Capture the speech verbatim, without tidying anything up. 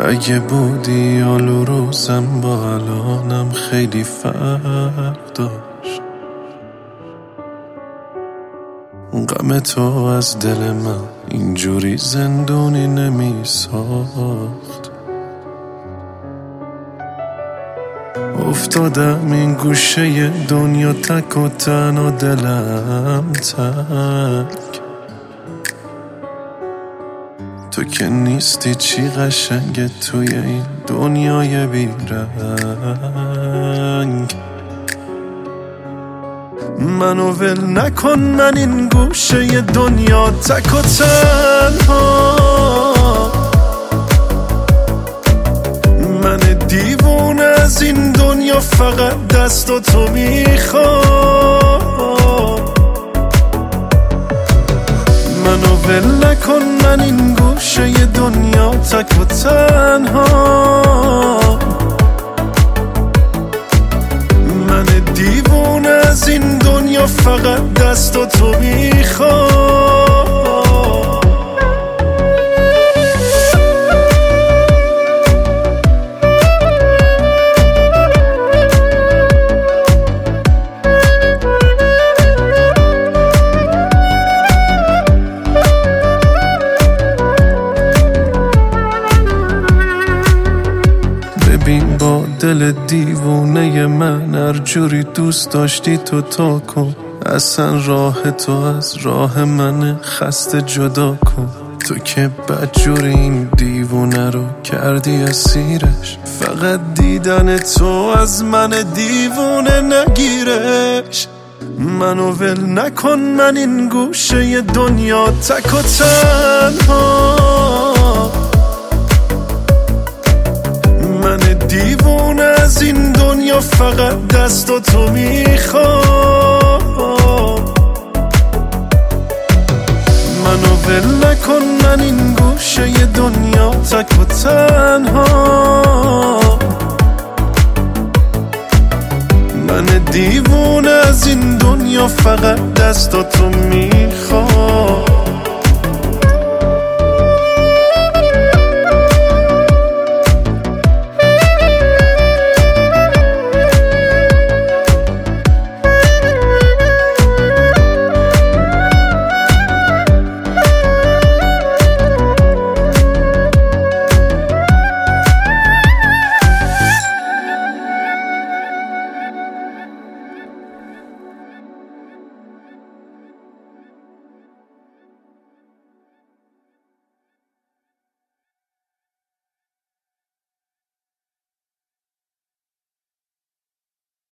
اگه بودی آلو روزم با الانم خیلی فرق داشت. غم تو از دل من اینجوری زندونی نمی ساخت. افتادم این گوشه دنیا تک و تنها دلم تک. تو که نیستی چی قشنگه توی این دنیای بیرنگ. منو ول نکن، من این گوشه دنیا تک و تنها. من دیوونه از این دنیا فقط دست و تو میخوام. منو ول نکن، من این گوشه دنیا تک و تنها. من دیوونه از این دنیا فقط دست و تو میخوام. ببین با دل دیوونه من هر جوری دوست داشتی تو تا کن. اصلا راه تو از راه من خسته جدا کن. تو که بدجوری این دیوونه رو کردی اسیرش. فقط دیدن تو از من دیوونه نگیرش. منو ول نکن، من این گوشه دنیا تک و تنها. من دیوونه از این دنیا فقط دست و تو میخوام. منو ول نکن، من این گوشه دنیا تک و تنها. من دیوونه از این دنیا فقط دست و تو میخوام.